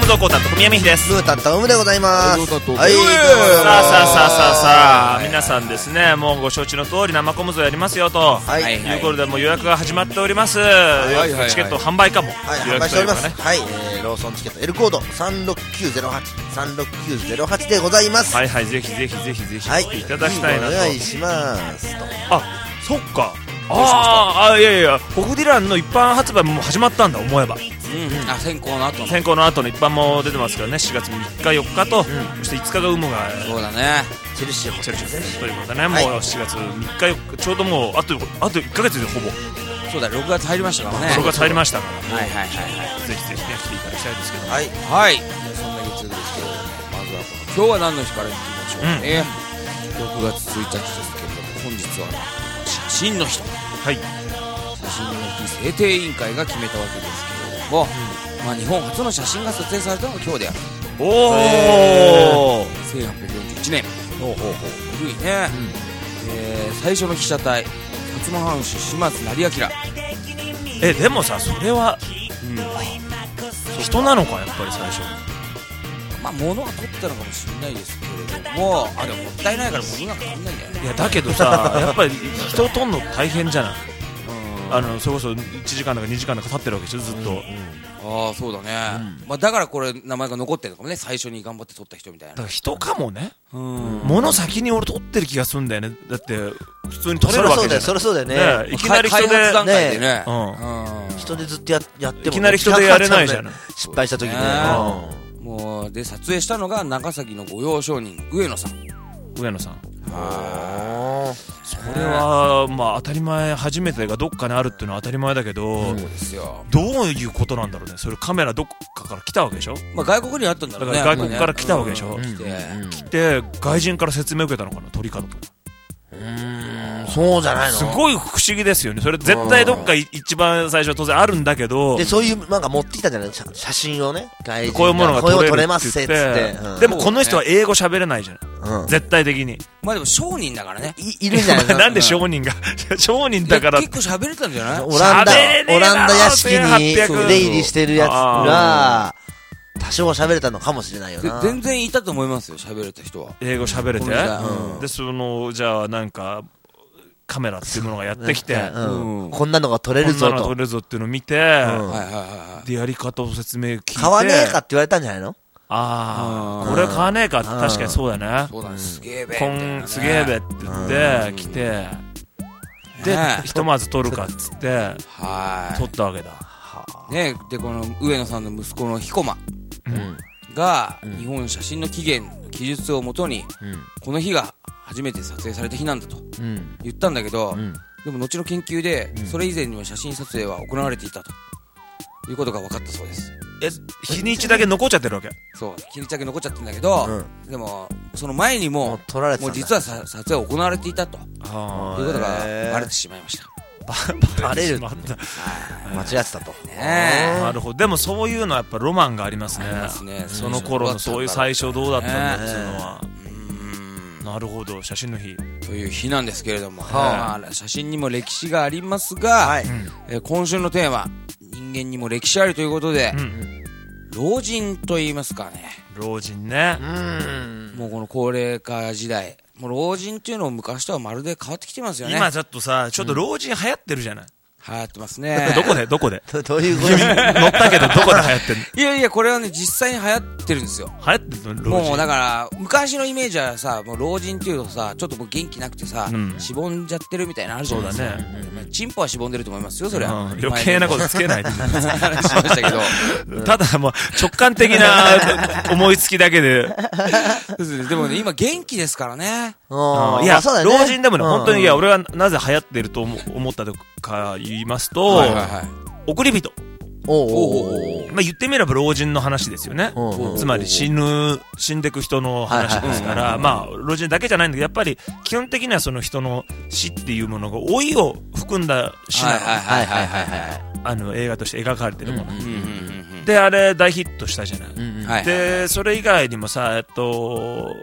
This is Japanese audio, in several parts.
同行担当宮美です。 ブータンタウムでございます。 はい、さあ皆さんですね、もうご承知の通り生コムズをやりますよと、 はい、 いうことでもう予約が始まっております。チケット販売かも、 販売しております。はい、ローソンチケット L コード36908でございます。 はいはい、ぜひぜひぜひぜひ来ていただきたいなと。 お願いしますと。 あ、そっか。いやいや、ホフディランの一般発売も始まったんだ、思えば。 先行の後の一般も出てますけどね、4月3日4日と、そして5日が有無がそうだね、 チェルシーということでね、もう4月3日4日ちょうどもうあと1ヶ月でほぼそうだ、6月入りましたからね。 6月入りましたから、 はい、 ぜひぜひね来ていただきたいですけど、 はい、そんな月曜日ですけど、まずは今日は何の日からいきましょうね。6月1日ですけれども、本日は写真の日と、写真の日制定委員会が決めたわけですけれども、日本初の写真が撮影されたのが今日である。1841年、古いね。最初の被写体、薩摩藩主島津成明。 でもさ、それは人なのか、やっぱり最初。 物は撮ったのかもしれないですけれども、でももったいないから物なんか撮んないんだよね。 いやだけどさやっぱり人撮んの大変じゃない。それこそ1時間とか2時間とか経ってるわけでしょ、ずっと。 そうだね。だからこれ名前が残ってるのかもね、最初に頑張って撮った人みたいな。 だから人かもね。物先に俺撮ってる気がするんだよね。だって普通に撮れるわけじゃん。 そりゃそうだよね。 いきなり人で開発段階でね、 人でずっとやってもいきなり人でやれないじゃない。 失敗した時にもうで撮影したのが長崎の御用商人上野さん。 それは当たり前、初めてがどっかにあるっていうのは当たり前だけど、どういうことなんだろうね。それカメラどっかから来たわけでしょ。 外国にあったんだろうね。 外国から来たわけでしょ。来て外人から説明受けたのかな、撮り方とか。 そうじゃないの。 すごい不思議ですよね。それ絶対どっか一番最初は当然あるんだけど、 でそういう持ってきたじゃない、写真をね、外人がこういうものが撮れますって言って、でもこの人は英語喋れないじゃない、絶対的に。 でも商人だからね、 いるんじゃないなんで商人が商人だから結構喋れたんじゃない。 オランダ屋敷に出入りしてるやつが多少喋れたのかもしれないよな。 全然いたと思いますよ、喋れた人は。 英語喋れて、でじゃあなんかカメラっていうものがやってきて、 こんなのが撮れるぞと、 撮れるぞっていうのを見て、でやり方を説明聞いて、 買わねえかって言われたんじゃないの。 これ買わねえかって、確かにそうだね。 すげえべすげえべって言って来て、でひとまず撮るかっつって撮ったわけだね。でこの上野さんの息子の彦馬が日本写真の起源の記述をもとに、この日が初めて撮影された日なんだと言ったんだけど、でも後の研究でそれ以前にも写真撮影は行われていたということが分かったそうです。 日にちだけ残っちゃってるわけ。 そう、日にちだけ残っちゃってるんだけど、でもその前にもう実は撮影は行われていたということがバレてしまいました。 バレる間違ってたと。 なるほど。でもそういうのはやっぱロマンがありますね。その頃のそういう最初どうだったんだっていうのは。なるほど。写真の日という日なんですけれども、写真にも歴史がありますが、今週のテーマ、人間にも歴史ありということで、老人と言いますかね。 老人ね。 もうこの高齢化時代、もう老人っていうのも昔とはまるで変わってきてますよね。 今ちょっとさ、ちょっと老人流行ってるじゃない。 流行ってますね。 どこでどういうこと？乗ったけどどこで流行ってんの？ いやこれはね、実際に流行ってるんですよ。 流行ってるの？老人。 もうだから昔のイメージはさ、もう老人っていうとさ、ちょっともう元気なくてさ、しぼんじゃってるみたいなのあるじゃないですか。そうだね。チンポはしぼんでると思いますよ、それは。 余計なことつけないで話しましたけど。 ただもう直感的な思いつきだけで。 でもね、今元気ですからね。 いや、老人でもね、本当に、いや、俺はなぜ流行ってると思ったとか言いますと、送り人。言ってみれば老人の話ですよね。つまり死んでく人の話ですから、老人だけじゃないんだけど、やっぱり基本的にはその人の死っていうものが老いを含んだ死なの。映画として描かれてるもの。で、あれ大ヒットしたじゃない。で、それ以外にもさ、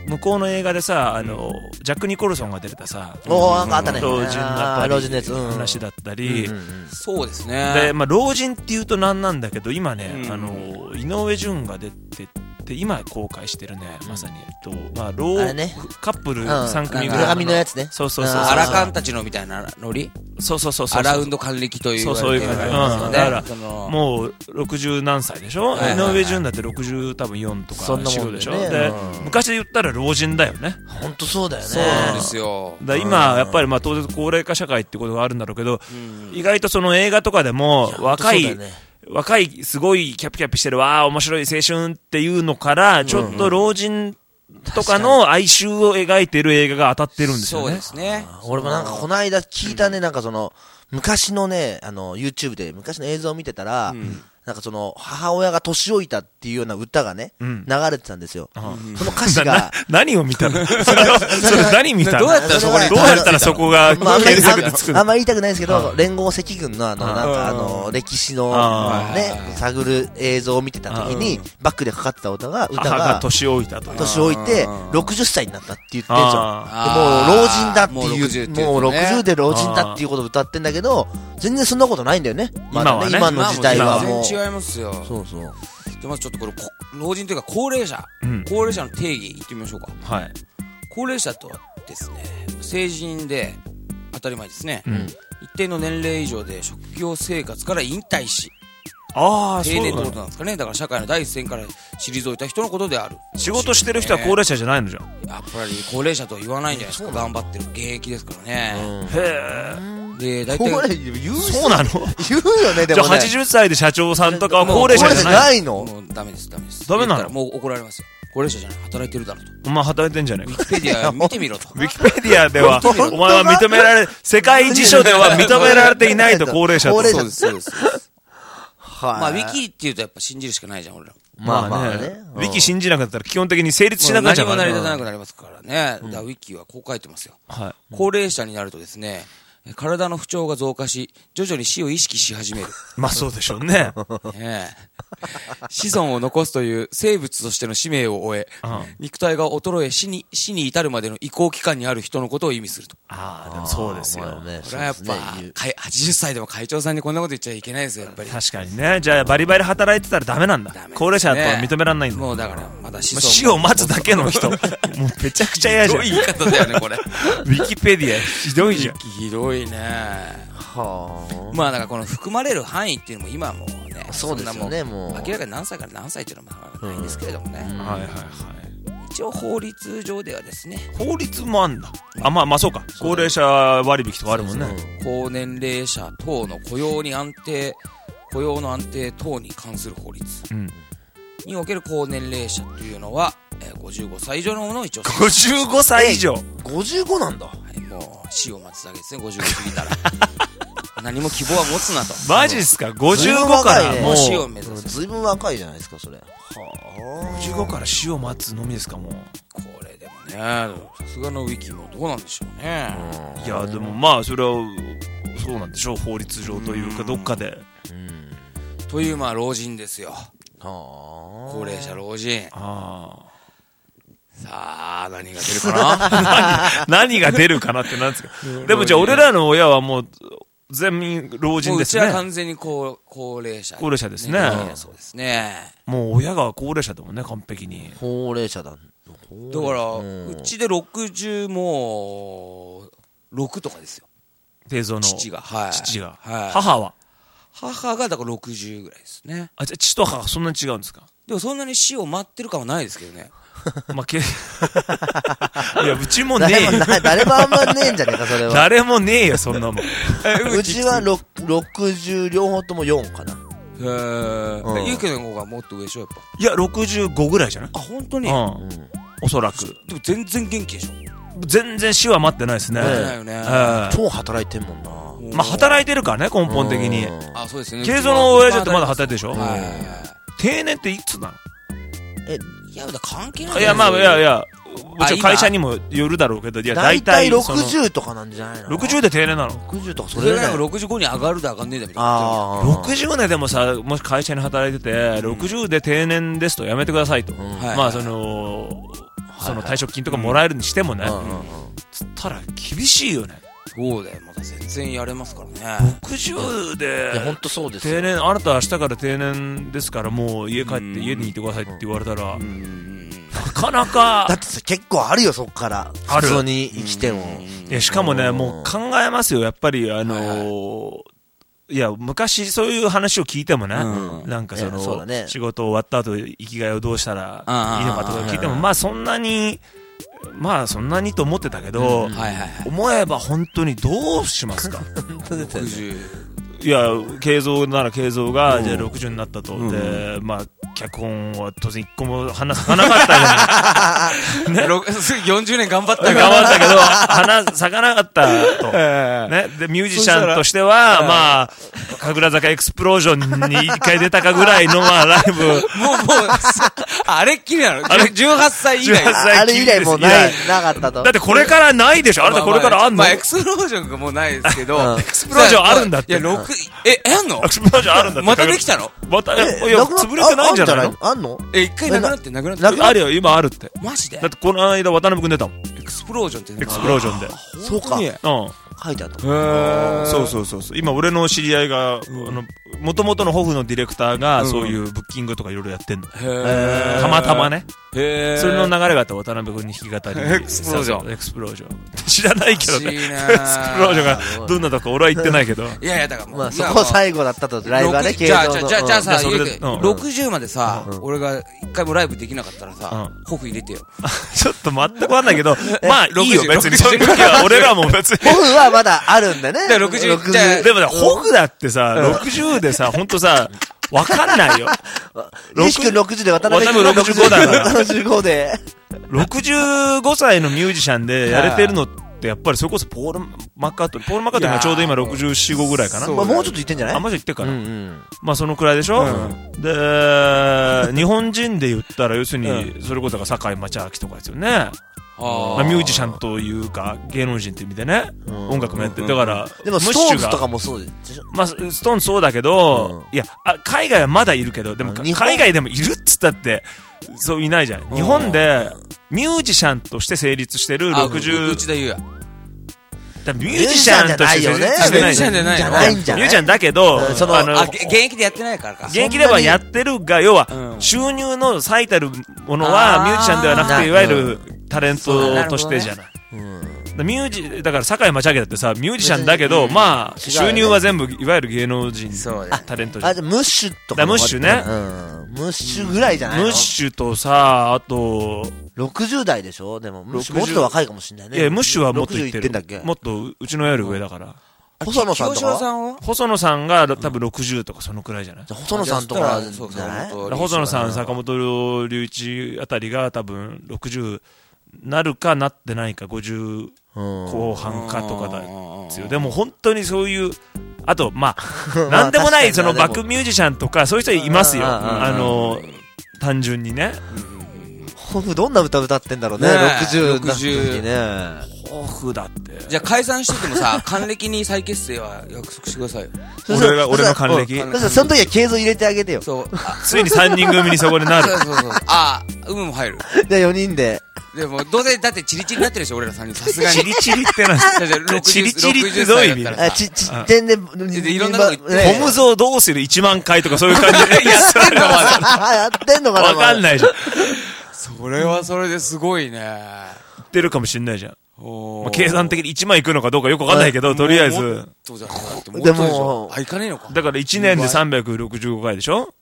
向こうの映画でさ、ジャック・ニコルソンが出てたさ、 なんかあったね。 老人の話だったり、 そうですね。 で、まあ、老人っていうとなんなんだけど、今ね、井上順が出てて、今公開してるね、まさに。まあ、カップル3組ぐらい。 村上のやつね。 そう。 アラカンたちのみたいなノリそう。 アラウンド還暦という。 そういう感じ。だから、もう60何歳でしょ、井上順だって60多分4とか4でしょ、で、昔で言ったら老人だよね。 ほんとそうだよね。 そうなんですよ。 今、やっぱりまあ当然高齢化社会ってことがあるんだろうけど、意外とその映画とかでも若い、すごいキャピキャピしてる、わー、面白い青春っていうのから、ちょっと老人とかの哀愁を描いてる映画が当たってるんですよね。 そうですね。 俺もなんかこの間聞いたね、なんかその、昔のね、YouTube で昔の映像を見てたら、なんかその、母親が年老いたっていうような歌がね、流れてたんですよ。その歌詞が。 何を見たのそれ何見たのどうやったらそこが検索でつくの？ あんま言いたくないですけど、連合赤軍のなんか歴史のね、探る映像を見てた時に、バックでかかってた歌が、 母が年老いたと。 年老いて、60歳になったって言ってんじゃん。でもう老人だっていう、もう60で老人だっていうことを歌ってんだけど、全然そんなことないんだよね。今の時代はもう。 違いますよ。 そう。 で、まずちょっとこれ、老人というか高齢者。高齢者の定義言ってみましょうか。 はい。 高齢者とはですね、成人で、当たり前ですね。一定の年齢以上で職業生活から引退し、定年ってことなんですかね。だから社会の第一線から退いた人のことである。 仕事してる人は高齢者じゃないのじゃん。 やっぱり高齢者とは言わないんじゃないですか。頑張ってる現役ですからね。 へで、大体。 そうなの？ 言うよね、でもね。 じゃあ80歳で社長さんとかは高齢者じゃないの？ もうダメです。 ダメなの？ もう怒られますよ。高齢者じゃない、働いてるだろうと。 お前働いてんじゃねえか。 ウィキペディア見てみろと。 ウィキペディアでは、お前は認められ、世界辞書では認められていないと高齢者と。 そうです。まあ、ウィキって言うとやっぱ信じるしかないじゃん、俺ら。 まあね。ウィキ信じなかったら基本的に成立しなくなっちゃうから。 何も成り立たなくなりますからね。だからウィキはこう書いてますよ。高齢者になるとですね、体の不調が増加し、徐々に死を意識し始める。 まあそうでしょうね。 子孫を残すという生物としての使命を終え、肉体が衰え死に至るまでの移行期間にある人のことを意味すると。 でもそうですよ。 これはやっぱ、80歳でも会長さんにこんなこと言っちゃいけないですよ、やっぱり。 確かにね。じゃあバリバリ働いてたらダメなんだ。高齢者とは認められないんだ。 もうだから、まだ死を待つだけの人。もうめちゃくちゃ嫌じゃん。 ひどい言い方だよね、これ。 ウィキペディア、ひどいじゃん。 ひどいね。まあだからこの含まれる範囲っていうのも今もね、 そうですよね、もう明らかに何歳から何歳っていうのはないんですけれどもね。一応法律上ではですね。 法律もあんだ。まあそうか。高齢者割引とかあるもんね。 高年齢者等の雇用の安定等に関する法律における高年齢者というのは、55歳以上のものを一応。 55歳以上 ?55 なんだ。 もう死を待つだけですね、55過ぎたら。何も希望は持つなと。 マジっすか？ 55 からもう死を目指す。 ずいぶん若いじゃないですか、それ。 55から死を待つのみですか、もう。 これでもね、さすがのウィキもどうなんでしょうね。 いや、でもまあ、それは、そうなんでしょう、法律上というか、どっかで。 という、まあ、老人ですよ。高齢者老人。さあ、何が出るかな何が出るかなってなんですか。でもじゃあ俺らの親はもう全員老人ですね。 うちは完全に高齢者。 高齢者ですね。 そうですね。 もう親が高齢者だもんね、完璧に。 高齢者だ。 だから、うちで60も6とかですよ。 定蔵の父が。 父が。母は母がだから60ぐらいですね。 じゃあ父と母がそんなに違うんですか？ でもそんなに死を待ってる感はないですけどね。 いや、うちもねえよ。 誰もあんまねえんじゃねえか、それは。 誰もねえよ、そんなもん。 うちは60両方とも4かな。 ゆうきの方がもっと上でしょ、やっぱ。 いや、65ぐらいじゃない？ あ、本当に？ おそらく。 でも全然元気でしょ。 全然死は待ってないですね。 ないよね。 超働いてんもんな。 まあ、働いてるからね、根本的に。 あ、そうですね。 慶三の親父ってまだ働いてるでしょ？定年っていつなの？ いや、関係ない。 いや、まあ、いや、もちろん会社にもよるだろうけど、いや、大体。 60とかなんじゃないの？ 60で定年なの？ 60とかそれぐらいも65に上がるだ上がんねえだみたいな。 60年でもさ、もし会社に働いてて、60で定年ですとやめてくださいと。まあ、 その退職金とかもらえるにしてもね。つったら厳しいよね。 そうだよ、まだ全然やれますからね。 60で、 いや、本当そうですよ。 定年、あなた明日から定年ですから、もう家帰って家にいてくださいって言われたら、なかなか。 だってさ、結構あるよ、そっから。普通に生きても。 いや、しかもね、もう考えますよ、やっぱり、いや、昔そういう話を聞いてもね、なんかその、仕事終わった後、生きがいをどうしたらいいのかとか聞いても、まあそんなにと思ってたけど、思えば本当にどうしますかいや、慶三なら慶三が、じゃあ60になったと。で、まあ、脚本は当然一個も花咲かなかったじゃない。ね、 40年頑張ったけど、花咲かなかったと。ね。で、ミュージシャンとしては、まあ、神楽坂エクスプロージョンに一回出たかぐらいの、まあ、ライブ。もう、 あれっきりなの ?18 歳以来。 あれ以来もうなかったと。 だってこれからないでしょあなたこれからあんのまあ、エクスプロージョンがもうないですけど。 エクスプロージョンあるんだって。 いや、やんのエクスプロージョンあるんだって。 またできたのまた、いや、潰れてないんじゃないのあんの一回なくなってあるよ、今あるって。 マジでだってこの間渡辺くん出たもん。 エクスプロージョンってエクスプロージョンで。 そうか。 うん。 書いてあった。 そう。今、俺の知り合いが、元々のホフのディレクターが、そういうブッキングとかいろいろやってんの。たまたまね。それの流れがあって渡辺君に弾き語り。 エクスプロージョン。 エクスプロージョン。知らないけどね。エクスプロージョンがどんなとこ俺は言ってないけど。 いや、だからもう。 まあ、そこ最後だったと、ライブはね、 じゃあさ、60までさ、俺が一回もライブできなかったらさ、ホフ入れてよ。 ちょっと全くわかんないけど、まあ、いいよ、別に。その時は俺らも別に。 ホフはまだあるんだね。 60。 でもね、ホフだってさ、60でさ、ほんとさ、わかんないよ。 西君60で渡辺君 65だから。 65で。 65歳のミュージシャンでやれてるのって、やっぱりそれこそポール・マッカートニーがちょうど今64、5ぐらいかな。 まあもうちょっといってんじゃないもうちょっといってるから。まあそのくらいでしょで、日本人で言ったら、要するに、それこそが堺正明とかですよね。まあ、ミュージシャンというか芸能人って意味でね、音楽もやってる。だからでもストーンズとかもそうでしょ。 まあストーンズそうだけど、いや海外はまだいるけど、でも海外でもいるっつったってそういないじゃん。日本でミュージシャンとして成立してる60。 内田裕也。 ミュージシャンとして成立してないじゃん。 ミュージシャンじゃないんじゃない。 ミュージシャンだけど、 現役でやってないからか。 現役ではやってるが、要は収入の最たるものはミュージシャンではなくて、いわゆるタレントとしてじゃない。だから堺正明だってさ、ミュージシャンだけど、まあ、収入は全部、いわゆる芸能人、タレントじゃん。 じゃムッシュとか。 ムッシュね。 ムッシュぐらいじゃないの？ ムッシュとさ、あと、 60代でしょでも、ムッシュもっと若いかもしれないね。 いや、ムッシュはもっといってる。 60 もっと、うちのより上だから。 細野さんとか細野さんが多分60とかそのくらいじゃない細野さんとかじゃない細野さん、坂本龍一あたりが多分60なるかなってないか50後半かとかだですよ。でも本当にそういう、あと、まあ、なんでもない、そのバックミュージシャンとか、そういう人いますよ。単純にね。 どんな歌歌ってんだろうね、60になった時ね。 ホフだって。 じゃあ解散しててもさ、還暦に再結成は約束してくださいよ。 俺の還暦。 その時は継続入れてあげてよ。 そう。 ついに3人組にそこでなる。 そう。も入る。 じゃあ4人で。 でも、どうせ、だってチリチリになってるでしょ、俺ら3人。さすがに。 チリチリってなんチリチリってどういう意味全然、 いろんなこと言って。 ホムゾーどうする1万回とかそういう感じで。 やってんのまだ。 やってんのかなわかんないじゃん。 それはそれですごいね。 言ってるかもしんないじゃん。計算的に1万いくのかどうかよくわかんないけど、とりあえず。 でも、 いかねえのか。 だから1年で365回でしょ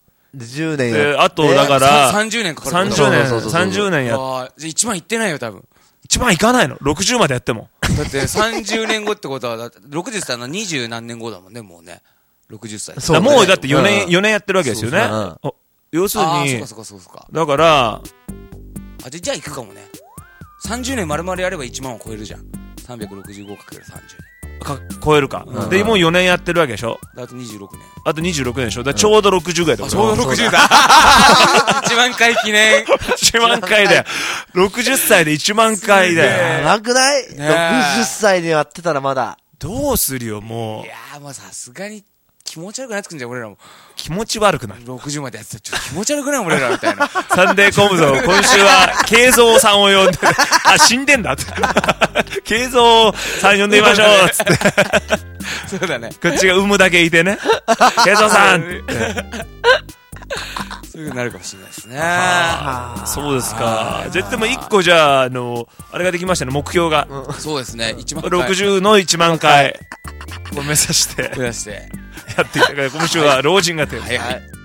10年で、あと、だから、 30年かかる。 30年やっ。 じゃあ1万いってないよ、多分。 1万いかないの ?60 までやっても。 だって30年後ってことは、60歳って20何年後だもんね、もうね。60歳。 そう。もうだって4年やってるわけですよね。要するに、 そうか。 だから、 じゃあ行くかもね。30年丸々やれば1万を超えるじゃん。365×30 年。 超えるか。で、もう4年やってるわけでしょ。 あと26年。 あと26年でしょ。だちょうど60ぐらいだから。 ちょうど60だ。1万回記念。 1万回だよ。60歳で1万回だよ。 やばくない ?60 歳でやってたらまだ。 どうするよ、もう。 いやーもうさすがに気持ち悪くなってくんじゃん、俺らも。 気持ち悪くなる。 60までやってたら、ちょっと気持ち悪くない俺らみたいな。 サンデーコムゾ、今週は、慶三さんを呼んで、あ、死んでんだって。慶三さん呼んでみましょうつって。 そうだね。 こっちが産むだけいてね。慶三さんって。 そういう風になるかもしれないですね。 そうですか。絶対も一個じゃあ、あれができましたね、目標が。 そうですね、1万回。 60の1万回を目指して。 増やして。 やっていたから、今週は老人がテーマ。 はいはい。